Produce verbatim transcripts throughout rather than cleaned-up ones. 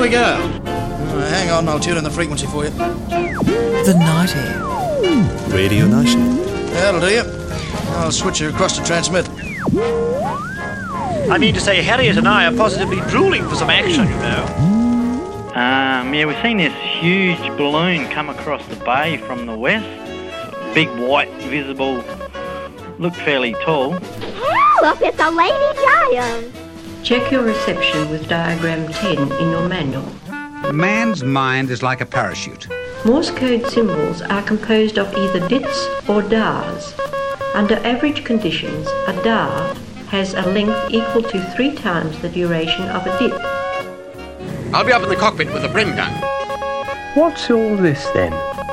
we go. Uh, hang on, I'll tune in the frequency for you. The Night Air. Radio Nation. That'll do you. I'll switch you across to transmit. I mean to say, Harriet and I are positively drooling for some action, you know. Um, yeah, we've seen this huge balloon come across the bay from the west. Big white, visible, look fairly tall. Look, it's a lady giant. Check your reception with diagram ten in your manual. Man's mind is like a parachute. Morse code symbols are composed of either dits or dars. Under average conditions, a dar has a length equal to three times the duration of a dit. I'll be up in the cockpit with a brim gun. What's all this then?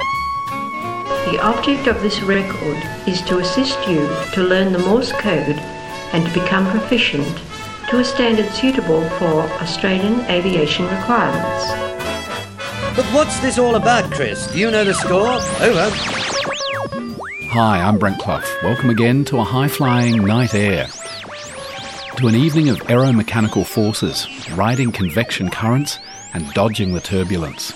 The object of this record is to assist you to learn the Morse code and to become proficient to a standard suitable for Australian aviation requirements. But what's this all about, Chris? Do you know the score? Over. Hi, I'm Brent Clough. Welcome again to a high-flying night air. To an evening of aeromechanical forces, riding convection currents and dodging the turbulence.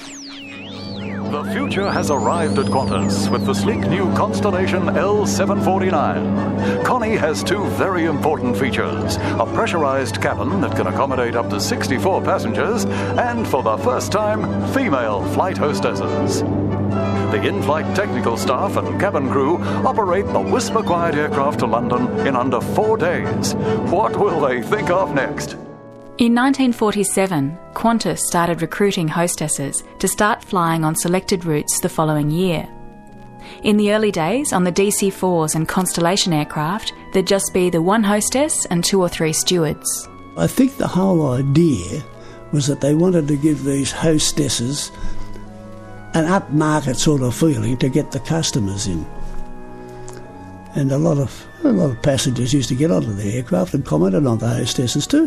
The future has arrived at Qantas with the sleek new Constellation L seven forty-nine. Connie has two very important features: a pressurized cabin that can accommodate up to sixty-four passengers, and for the first time, female flight hostesses. The in-flight technical staff and cabin crew operate the Whisper-Quiet aircraft to London in under four days. What will they think of next? In nineteen forty-seven, Qantas started recruiting hostesses to start flying on selected routes the following year. In the early days, on the D C fours and Constellation aircraft, there'd just be the one hostess and two or three stewards. I think the whole idea was that they wanted to give these hostesses an upmarket sort of feeling to get the customers in. And a lot of a lot of passengers used to get onto the aircraft and commented on the hostesses too.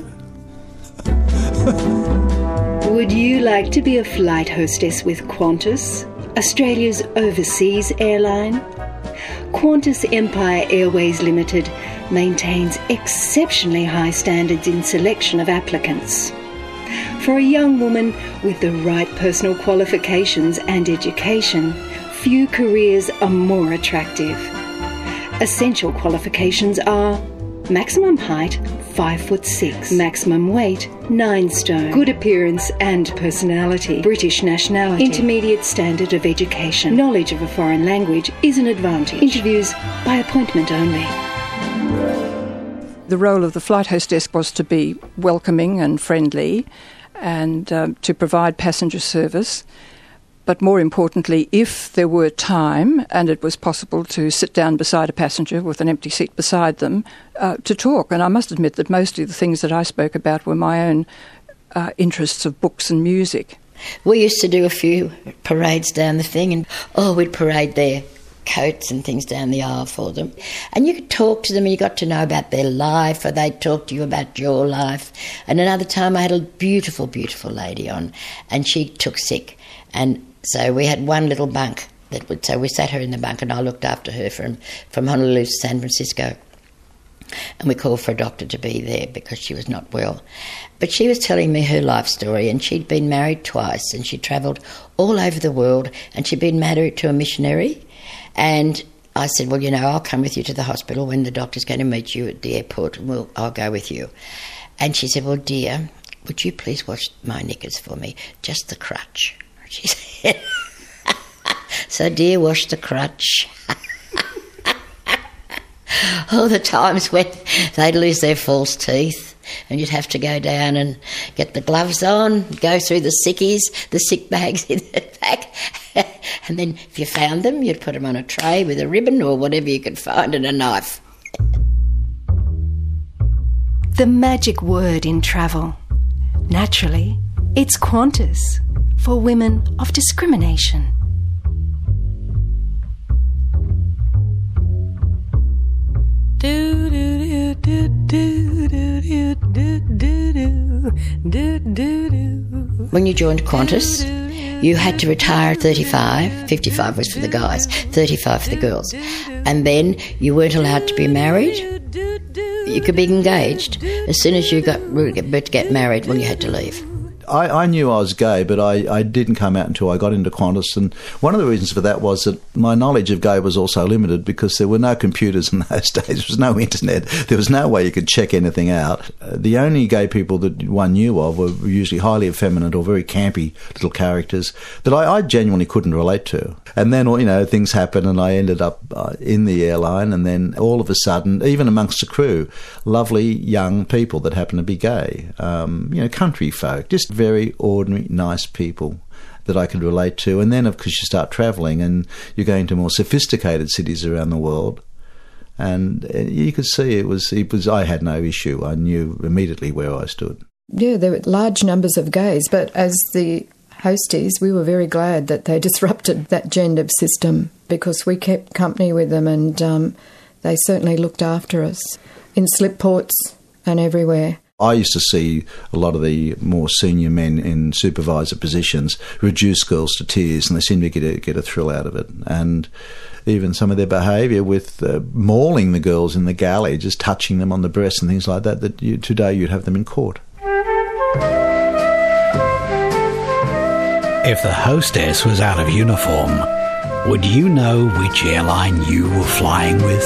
Would you like to be a flight hostess with Qantas, Australia's overseas airline? Qantas Empire Airways Limited maintains exceptionally high standards in selection of applicants. For a young woman with the right personal qualifications and education, few careers are more attractive. Essential qualifications are maximum height, five foot six, maximum weight, nine stone, good appearance and personality, British nationality, intermediate standard of education, knowledge of a foreign language is an advantage. Interviews by appointment only. The role of the flight hostess was to be welcoming and friendly and um, to provide passenger service. But more importantly, if there were time and it was possible to sit down beside a passenger with an empty seat beside them, uh, to talk. And I must admit that most of the things that I spoke about were my own uh, interests of books and music. We used to do a few parades down the thing and, oh, we'd parade their coats and things down the aisle for them. And you could talk to them and you got to know about their life, or they'd talk to you about your life. And another time I had a beautiful, beautiful lady on and she took sick. And so we had one little bunk that would, so we sat her in the bunk and I looked after her from, from Honolulu to San Francisco. And we called for a doctor to be there because she was not well. But she was telling me her life story, and she'd been married twice and she travelled all over the world, and she'd been married to a missionary. And I said, well, you know, I'll come with you to the hospital when the doctor's going to meet you at the airport, and we'll, I'll go with you. And she said, well, dear, would you please wash my knickers for me? Just the crutch. She said, so dear, wash the crutch. All the times when they'd lose their false teeth and you'd have to go down and get the gloves on, go through the sickies, the sick bags in the back, and then if you found them, you'd put them on a tray with a ribbon or whatever you could find and a knife. The magic word in travel. Naturally, it's Qantas, for women of discrimination. When you joined Qantas, you had to retire at thirty-five. fifty-five was for the guys, thirty-five for the girls. And then you weren't allowed to be married. You could be engaged. As soon as you got to get married, well, you had to leave. I, I knew I was gay, but I, I didn't come out until I got into Qantas, and one of the reasons for that was that my knowledge of gay was also limited because there were no computers in those days. There was no internet. There was no way you could check anything out. Uh, the only gay people that one knew of were usually highly effeminate or very campy little characters that I, I genuinely couldn't relate to. And then, you know, things happened and I ended up uh, in the airline, and then all of a sudden, even amongst the crew, lovely young people that happened to be gay, um, you know, country folk, just very ordinary, nice people that I could relate to. And then, of course, you start travelling and you're going to more sophisticated cities around the world, and you could see it was, it was, I had no issue. I knew immediately where I stood. Yeah, there were large numbers of gays, but as the hosties, we were very glad that they disrupted that gender system, because we kept company with them, and um, they certainly looked after us in slip ports and everywhere. I used to see a lot of the more senior men in supervisor positions reduce girls to tears, and they seemed to get a, get a thrill out of it. And even some of their behaviour with uh, mauling the girls in the galley, just touching them on the breast and things like that, that you, today you'd have them in court. If the hostess was out of uniform, would you know which airline you were flying with?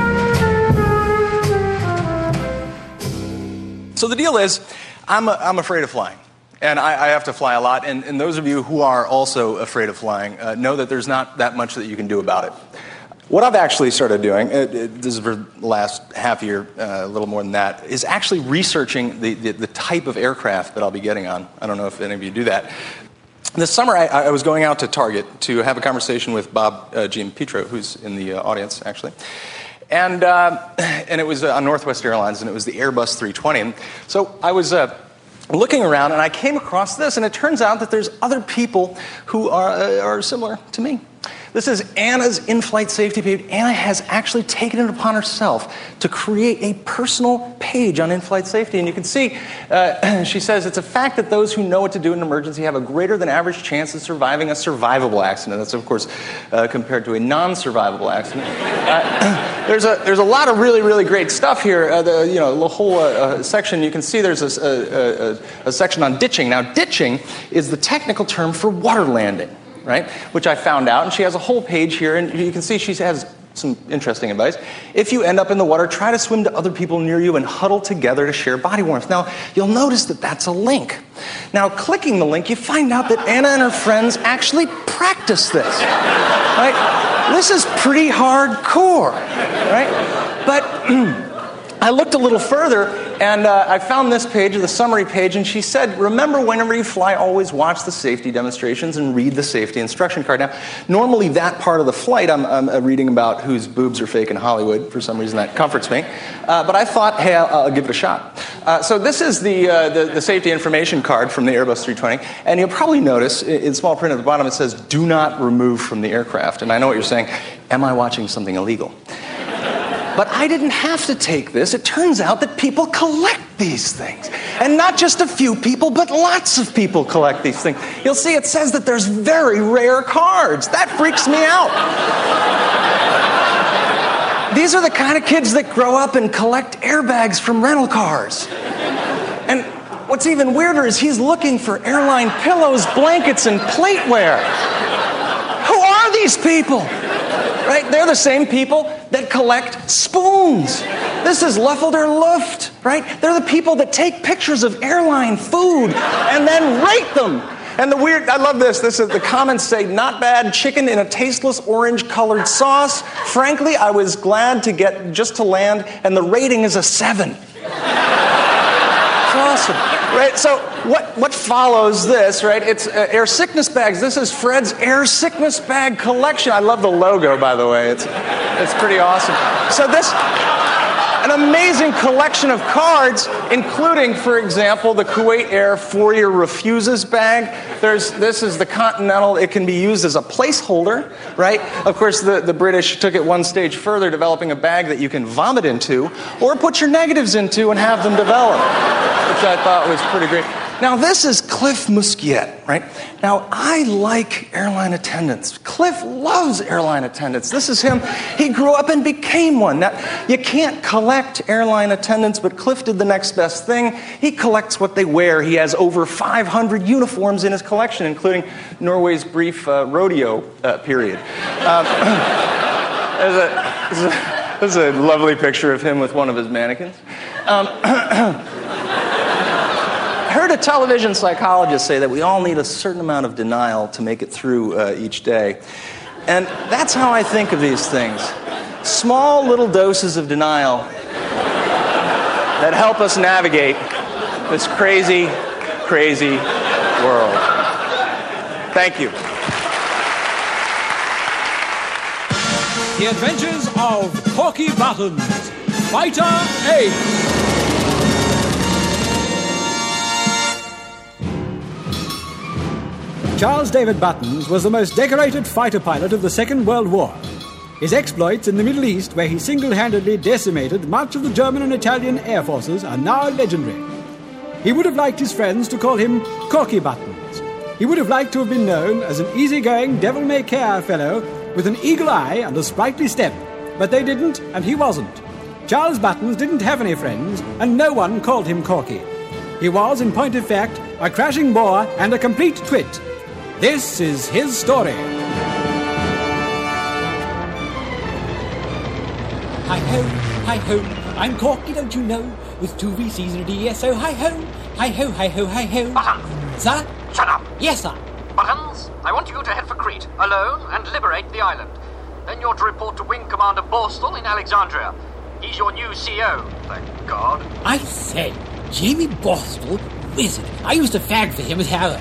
So the deal is, I'm, a, I'm afraid of flying, and I, I have to fly a lot, and, and those of you who are also afraid of flying uh, know that there's not that much that you can do about it. What I've actually started doing, it, it, this is for the last half year, uh, a little more than that, is actually researching the, the, the type of aircraft that I'll be getting on. I don't know if any of you do that. This summer, I, I was going out to Target to have a conversation with Bob uh, Giampetro, who's in the uh, audience, actually. And uh, and it was uh, on Northwest Airlines, and it was the Airbus three twenty. And so I was uh, looking around, and I came across this, and it turns out that there's other people who are, uh, are similar to me. This is Anna's in-flight safety page. Anna has actually taken it upon herself to create a personal page on in-flight safety. And you can see, uh, she says, it's a fact that those who know what to do in an emergency have a greater than average chance of surviving a survivable accident. That's, of course, uh, compared to a non-survivable accident. Uh, there's, a, there's a lot of really, really great stuff here. Uh, the, you know, the whole uh, section, you can see there's a, a, a, a section on ditching. Now, ditching is the technical term for water landing, right, which I found out, and she has a whole page here, and you can see she has some interesting advice. If you end up in the water, try to swim to other people near you and huddle together to share body warmth. Now, you'll notice that that's a link. Now, clicking the link, you find out that Anna and her friends actually practice this, right? This is pretty hardcore, right? But I looked a little further, and uh, I found this page, the summary page, and she said, remember, whenever you fly, always watch the safety demonstrations and read the safety instruction card. Now, normally that part of the flight, I'm, I'm uh, reading about whose boobs are fake in Hollywood. For some reason, that comforts me. Uh, but I thought, hey, I'll, I'll give it a shot. Uh, so this is the, uh, the, the safety information card from the Airbus three twenty, and you'll probably notice, in small print at the bottom, it says, do not remove from the aircraft. And I know what you're saying, am I watching something illegal? But I didn't have to take this. It turns out that people collect these things. And not just a few people, but lots of people collect these things. You'll see it says that there's very rare cards. That freaks me out. These are the kind of kids that grow up and collect airbags from rental cars. And what's even weirder is he's looking for airline pillows, blankets, and plateware. Who are these people? Right? They're the same people that collect spoons. This is Luft oder Luft, right? They're the people that take pictures of airline food and then rate them. And the weird, I love this. This is the comments say, not bad, chicken in a tasteless orange-colored sauce. Frankly, I was glad to get just to land, and the rating is a seven. It's awesome, right? So what what follows this, right? It's uh, air sickness bags. This is Fred's air sickness bag collection. I love the logo, by the way. It's it's pretty awesome. So this, an amazing collection of cards, including, for example, the Kuwait Air four-year refuses bag. There's this is the Continental. It can be used as a placeholder, right? Of course, the, the British took it one stage further, developing a bag that you can vomit into or put your negatives into and have them develop, which I thought was pretty great. Now, this is Cliff Musquiet, right? Now, I like airline attendants. Cliff loves airline attendants. This is him. He grew up and became one. Now, you can't collect airline attendants, but Cliff did the next best thing. He collects what they wear. He has over five hundred uniforms in his collection, including Norway's brief uh, rodeo uh, period. Um, there's, a, there's, a, there's a lovely picture of him with one of his mannequins. Um, I heard a television psychologist say that we all need a certain amount of denial to make it through uh, each day. And that's how I think of these things. Small little doses of denial that help us navigate this crazy, crazy world. Thank you. The Adventures of Corky Buttons, Fighter eight. Charles David Buttons was the most decorated fighter pilot of the Second World War. His exploits in the Middle East, where he single-handedly decimated much of the German and Italian air forces, are now legendary. He would have liked his friends to call him Corky Buttons. He would have liked to have been known as an easygoing, devil-may-care fellow with an eagle eye and a sprightly step. But they didn't, and he wasn't. Charles Buttons didn't have any friends, and no one called him Corky. He was, in point of fact, a crashing bore and a complete twit. This is his story. Hi-ho, hi-ho, I'm Corky, don't you know, with two V Cs and a D S O. Hi-ho, hi-ho, hi-ho, hi-ho. Buttons! Sir? Shut up! Yes, sir. Buttons, I want you to head for Crete, alone, and liberate the island. Then you're to report to Wing Commander Borstal in Alexandria. He's your new C O, thank God. I say, Jamie Borstal, wizard. I used to fag for him at Harrow.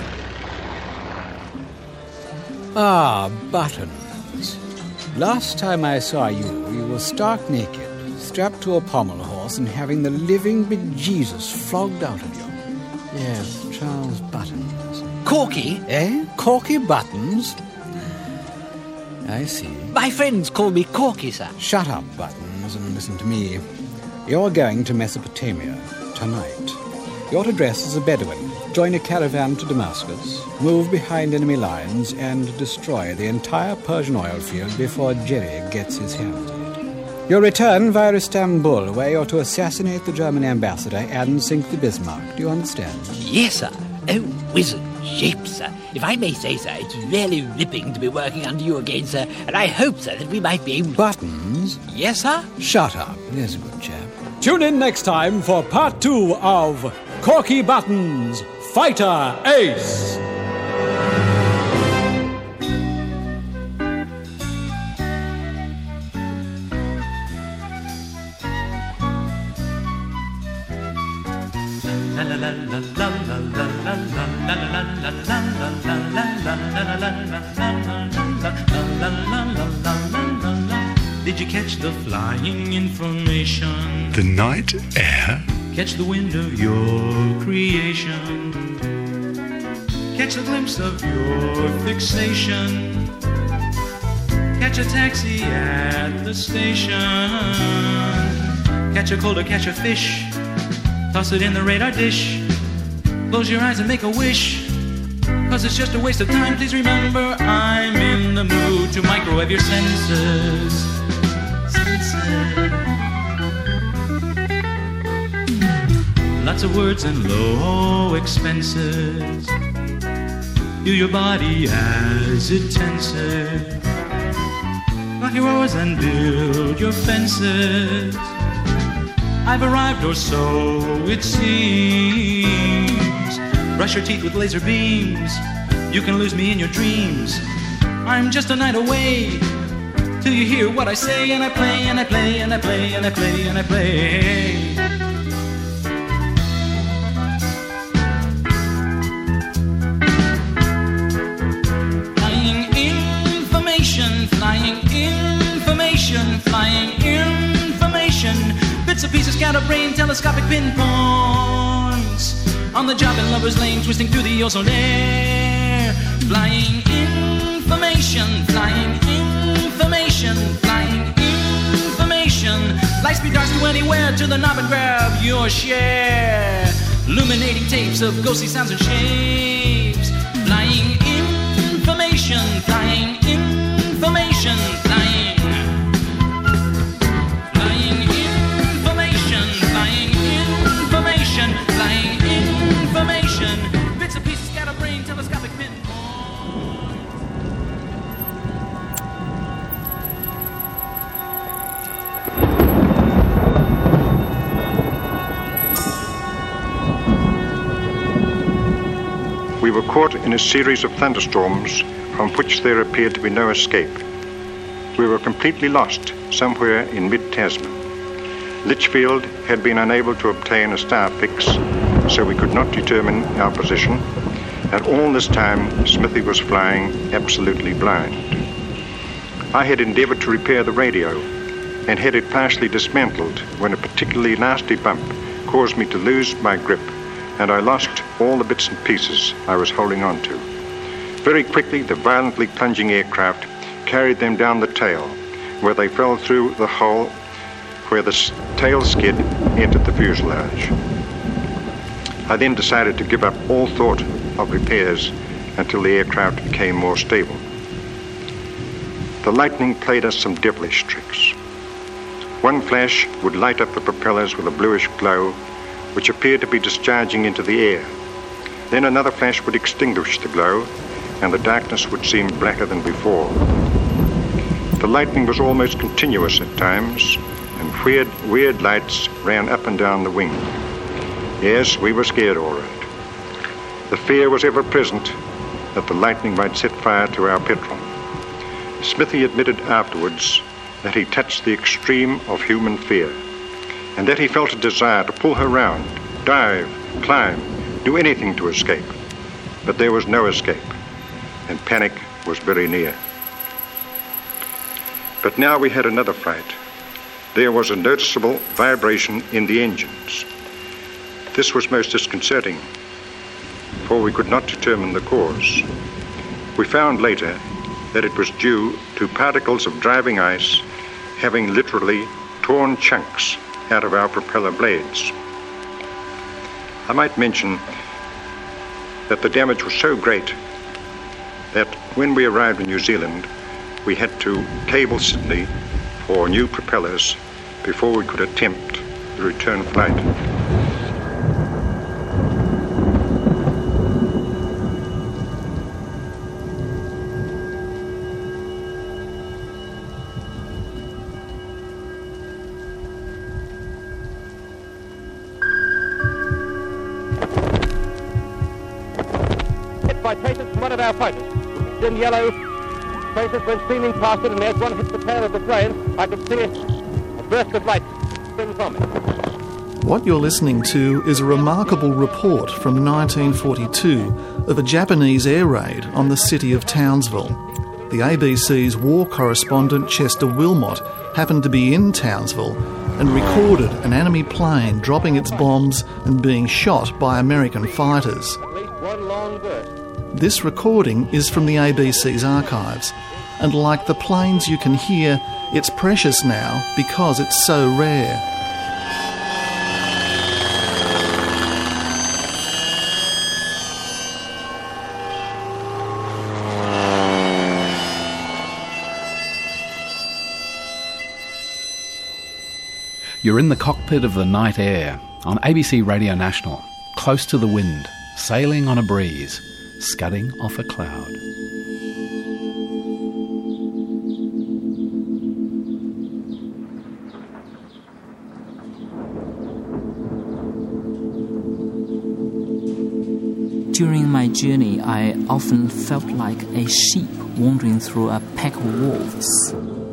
Ah, Buttons. Last time I saw you, you were stark naked, strapped to a pommel horse and having the living bejesus flogged out of you. Yes, Charles Buttons. Corky? Eh? Corky Buttons? I see. My friends call me Corky, sir. Shut up, Buttons, and listen to me. You're going to Mesopotamia tonight. You're to dress as a Bedouin, join a caravan to Damascus, move behind enemy lines, and destroy the entire Persian oil field before Jerry gets his hands on it. You'll return via Istanbul, where you're to assassinate the German ambassador and sink the Bismarck. Do you understand? Yes, sir. Oh, wizard shape, sir. If I may say so, it's really ripping to be working under you again, sir, and I hope, sir, that we might be able... Buttons? Yes, sir? Shut up. There's a good chap. Tune in next time for part two of Corky Buttons, Fighter Ace. Did you catch the flying information? The night air? Catch the wind of your creation. Catch a glimpse of your fixation. Catch a taxi at the station. Catch a cold or catch a fish. Toss it in the radar dish. Close your eyes and make a wish. Cause it's just a waste of time. Please remember I'm in the mood to microwave your senses. Senses. Lots of words and low expenses. Do your body as it tenses. Lock your oars and build your fences. I've arrived, or so it seems. Brush your teeth with laser beams. You can lose me in your dreams. I'm just a night away till you hear what I say. And I play, and I play, and I play, and I play, and I play. Flying information, flying information, flying information. Bits and pieces, scatterbrain, telescopic pinpoints. On the job in lover's lane, twisting through the ozone air. Flying information, flying information, flying information. Light speed darts to anywhere, to the knob and grab your share. illuminating tapes of ghostly sounds and shapes. Flying information, flying information, flying. Flying information, flying information, flying information. Bits and pieces, scatterbrain, telescopic pin. We were caught in a series of thunderstorms from which there appeared to be no escape. We were completely lost somewhere in mid-Tasman. Litchfield had been unable to obtain a star fix, so we could not determine our position, and all this time Smithy was flying absolutely blind. I had endeavored to repair the radio and had it partially dismantled when a particularly nasty bump caused me to lose my grip, and I lost all the bits and pieces I was holding on to. Very quickly, the violently plunging aircraft carried them down the tail, where they fell through the hole where the tail skid entered the fuselage. I then decided to give up all thought of repairs until the aircraft became more stable. The lightning played us some devilish tricks. One flash would light up the propellers with a bluish glow, which appeared to be discharging into the air. Then another flash would extinguish the glow, and the darkness would seem blacker than before. The lightning was almost continuous at times, and weird, weird lights ran up and down the wing. Yes, we were scared all right. The fear was ever present that the lightning might set fire to our petrol. Smithy admitted afterwards that he touched the extreme of human fear, and that he felt a desire to pull her round, dive, climb, do anything to escape. But there was no escape, and panic was very near. But now we had another fright. There was a noticeable vibration in the engines. This was most disconcerting, for we could not determine the cause. We found later that it was due to particles of driving ice having literally torn chunks out of our propeller blades. I might mention that the damage was so great that when we arrived in New Zealand, we had to cable Sydney for new propellers before we could attempt the return flight. By traces from one of our fighters. It's in yellow. Traces went streaming past it, and as one hit the tail of the plane, I could see a burst of light spin from it. What you're listening to is a remarkable report from nineteen forty-two of a Japanese air raid on the city of Townsville. The A B C's war correspondent Chester Wilmot happened to be in Townsville and recorded an enemy plane dropping its bombs and being shot by American fighters. At least one long burst. This recording is from the A B C's archives, and like the planes you can hear, it's precious now because it's so rare. You're in the cockpit of the Night Air on A B C Radio National, close to the wind, sailing on a breeze, scudding off a cloud. During my journey, I often felt like a sheep wandering through a pack of wolves.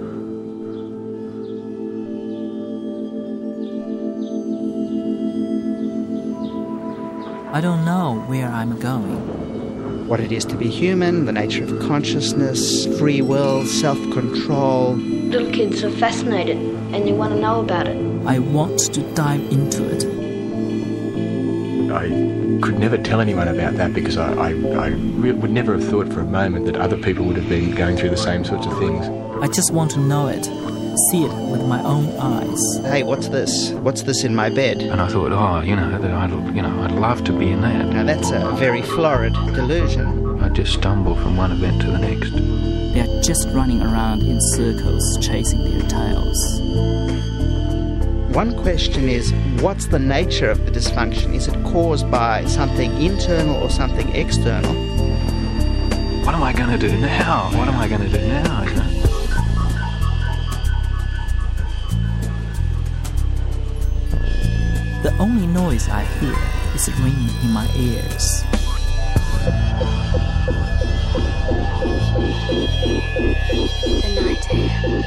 I don't know where I'm going. What it is to be human, the nature of consciousness, free will, self-control. Little kids are fascinated and they want to know about it. I want to dive into it. I could never tell anyone about that because I, I, I re- would never have thought for a moment that other people would have been going through the same sorts of things. I just want to know it. see it with my own eyes. Hey, what's this? What's this in my bed? And I thought, oh, you know, I'd, you know, I'd love to be in that. Now that's a very florid delusion. I just stumble from one event to the next. They're just running around in circles, chasing their tails. One question is, what's the nature of the dysfunction? Is it caused by something internal or something external? What am I going to do now? What am I going to do now? You know? The only noise I hear is ringing in my ears. The night air.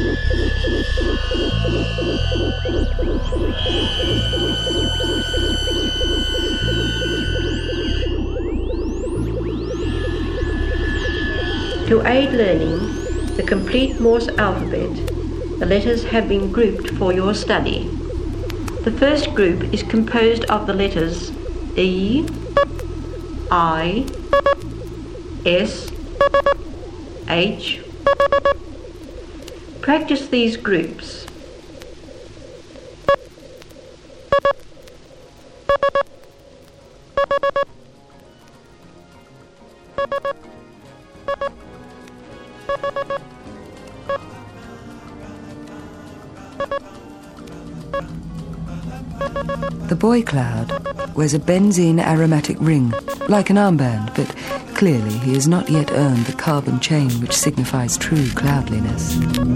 To aid learning the complete Morse alphabet, the letters have been grouped for your study. The first group is composed of the letters E, I, S, H. Practice these groups. The boy cloud wears a benzene aromatic ring, like an armband, but clearly he has not yet earned the carbon chain which signifies true cloudliness.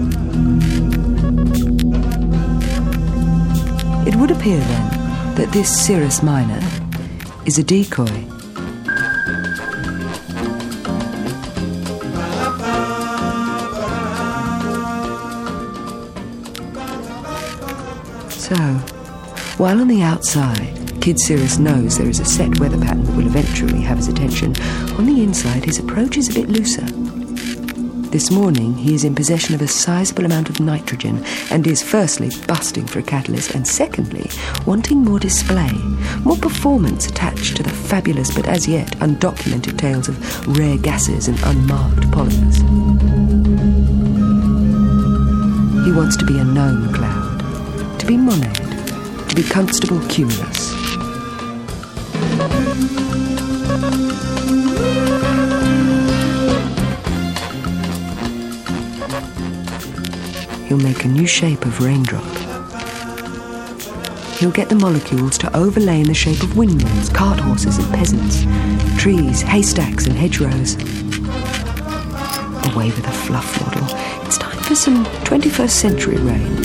It would appear then that this Cirrus Minor is a decoy. So, while on the outside, Kid Cirrus knows there is a set weather pattern that will eventually have his attention, on the inside his approach is a bit looser. This morning he is in possession of a sizable amount of nitrogen and is firstly busting for a catalyst and secondly wanting more display, more performance attached to the fabulous but as yet undocumented tales of rare gases and unmarked polymers. He wants to be a known cloud, to be Monad, to be Constable Cumulus. He'll make a new shape of raindrop. He'll get the molecules to overlay in the shape of windmills, cart horses and peasants, trees, haystacks and hedgerows. Away with the fluff model. It's time for some twenty-first century rain.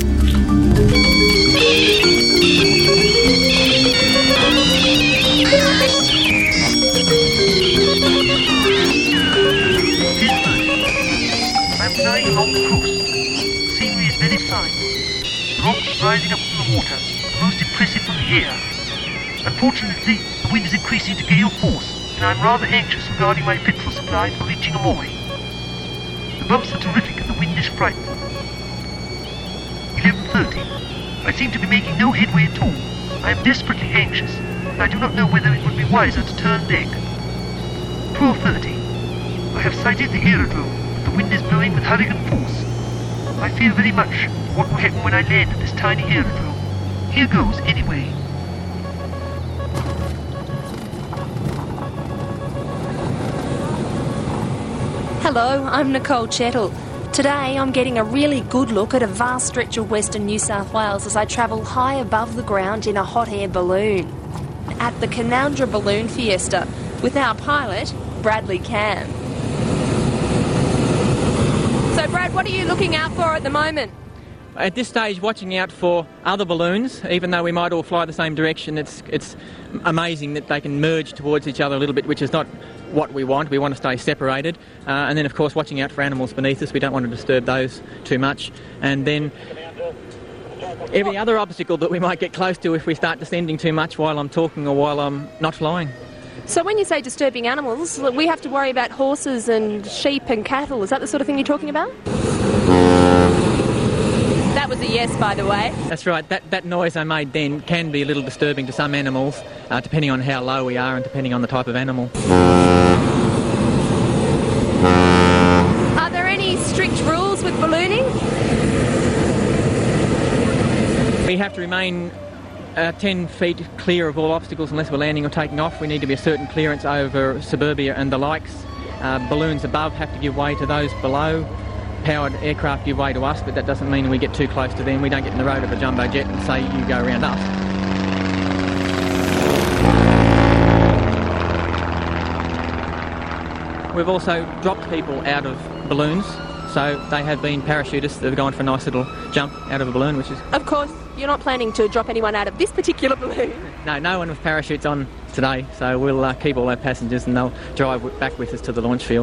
I'm flying along the coast. The scenery is very fine. The rocks rising up from the water are most impressive from here. Unfortunately, the wind is increasing to gale force, and I'm rather anxious regarding my petrol supply for reaching Amoy. The bumps are terrific and the wind is frightful. eleven thirty. I seem to be making no headway at all. I am desperately anxious, and I do not know whether it would be wiser to turn deck. twelve thirty. I have sighted the aerodrome. The wind is blowing with hurricane force. I fear very much what will happen when I land at this tiny aerodrome. Here goes, anyway. Hello, I'm Nicole Chettle. Today I'm getting a really good look at a vast stretch of western New South Wales as I travel high above the ground in a hot air balloon. At the Canowindra Balloon Fiesta with our pilot, Bradley Cam. So Brad, what are you looking out for at the moment? At this stage, watching out for other balloons, even though we might all fly the same direction. It's it's amazing that they can merge towards each other a little bit, which is not what we want. We want to stay separated. Uh, and then, of course, watching out for animals beneath us. We don't want to disturb those too much. And then every other obstacle that we might get close to if we start descending too much while I'm talking or while I'm not flying. So when you say disturbing animals, we have to worry about horses and sheep and cattle. Is that the sort of thing you're talking about? That was a yes, by the way. That's right. That that noise I made then can be a little disturbing to some animals, uh, depending on how low we are and depending on the type of animal. Are there any strict rules with ballooning? have to remain uh, ten feet clear of all obstacles unless we're landing or taking off. We need to be a certain clearance over suburbia and the likes. Uh, balloons above have to give way to those below. Powered aircraft give way to us, but that doesn't mean we get too close to them. We don't get in the road of a jumbo jet and say, you go around us. We've also dropped people out of balloons, so they have been parachutists that have gone for a nice little jump out of a balloon, which is... Of course, you're not planning to drop anyone out of this particular balloon. No, no one with parachutes on today, so we'll uh, keep all our passengers and they'll drive w- back with us to the launch field.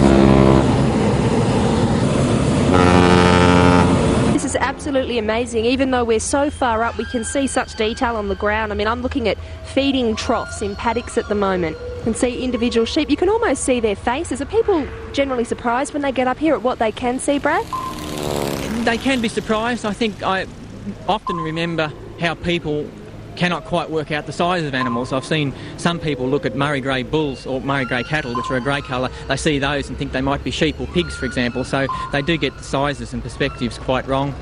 This is absolutely amazing. Even though we're so far up, we can see such detail on the ground. I mean, I'm looking at feeding troughs in paddocks at the moment. You can see individual sheep. You can almost see their faces. Are people generally surprised when they get up here at what they can see, Brad? They can be surprised. I think I often remember how people cannot quite work out the size of animals. I've seen some people look at Murray grey bulls or Murray grey cattle, which are a grey colour. They see those and think they might be sheep or pigs, for example, so they do get the sizes and perspectives quite wrong.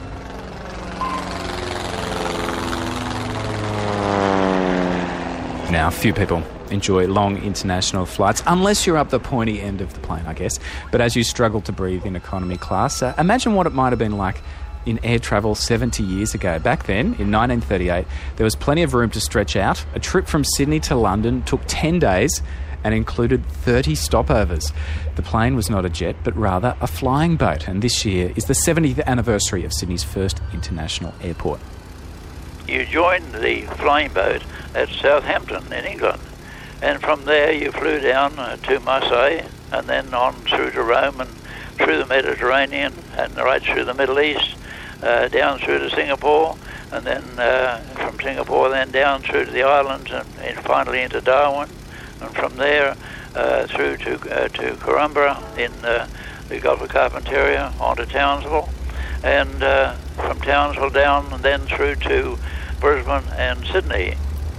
Now, few people enjoy long international flights, unless you're up the pointy end of the plane, I guess. But as you struggle to breathe in economy class, uh, imagine what it might have been like in air travel seventy years ago. Back then, in nineteen thirty-eight, there was plenty of room to stretch out. A trip from Sydney to London took ten days and included thirty stopovers. The plane was not a jet, but rather a flying boat, and this year is the seventieth anniversary of Sydney's first international airport. You joined the flying boat at Southampton in England, and from there you flew down uh, to Marseille and then on through to Rome and through the Mediterranean and right through the Middle East, uh, down through to Singapore, and then uh, from Singapore then down through to the islands and, and finally into Darwin, and from there uh, through to uh, to Corumbra in uh, the Gulf of Carpentaria onto Townsville, and uh, from Townsville down and then through to Brisbane and Sydney.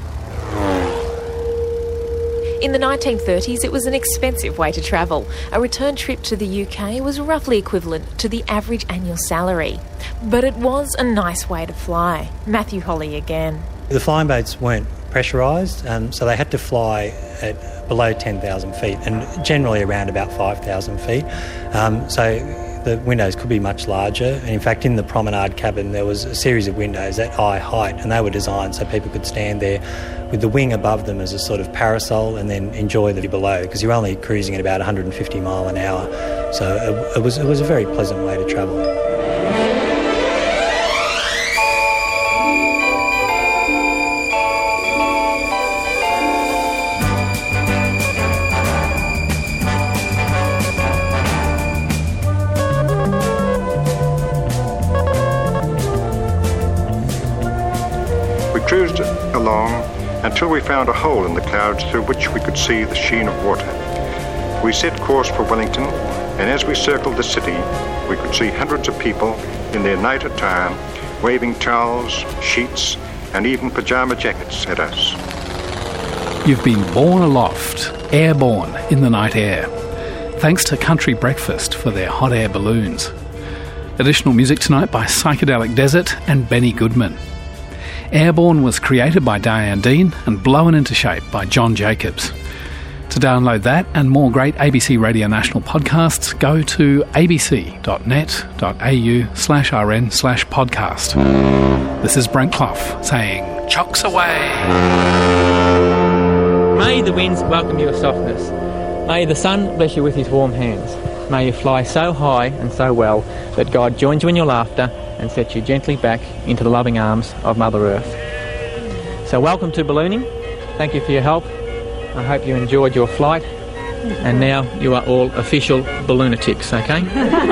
In the nineteen thirties, it was an expensive way to travel. A return trip to the U K was roughly equivalent to the average annual salary. But it was a nice way to fly. Matthew Holly again. The flying boats weren't pressurised, um, so they had to fly at below ten thousand feet and generally around about five thousand feet. Um, so the windows could be much larger, and in fact in the promenade cabin there was a series of windows at eye height, and they were designed so people could stand there with the wing above them as a sort of parasol and then enjoy the view below, because you're only cruising at about one hundred fifty mile an hour. So it, it was it was a very pleasant way to travel. Cruised along until we found a hole in the clouds through which we could see the sheen of water. We set course for Wellington, and as we circled the city, we could see hundreds of people in their night attire, waving towels, sheets, and even pyjama jackets at us. You've been borne aloft, airborne in the night air, thanks to Country Breakfast for their hot air balloons. Additional music tonight by Psychedelic Desert and Benny Goodman. Airborne was created by Diane Dean and blown into shape by John Jacobs. To download that and more great A B C Radio National podcasts, go to abc.net.au slash rn slash podcast. This is Brent Clough saying, chocks away. May the winds welcome you with softness. May the sun bless you with his warm hands. May you fly so high and so well that God joins you in your laughter and sets you gently back into the loving arms of Mother Earth. So welcome to ballooning. Thank you for your help. I hope you enjoyed your flight. And now you are all official balloonatics, okay?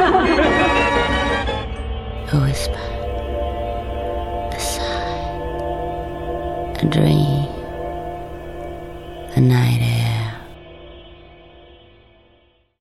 A whisper, a sigh, a dream, the night air.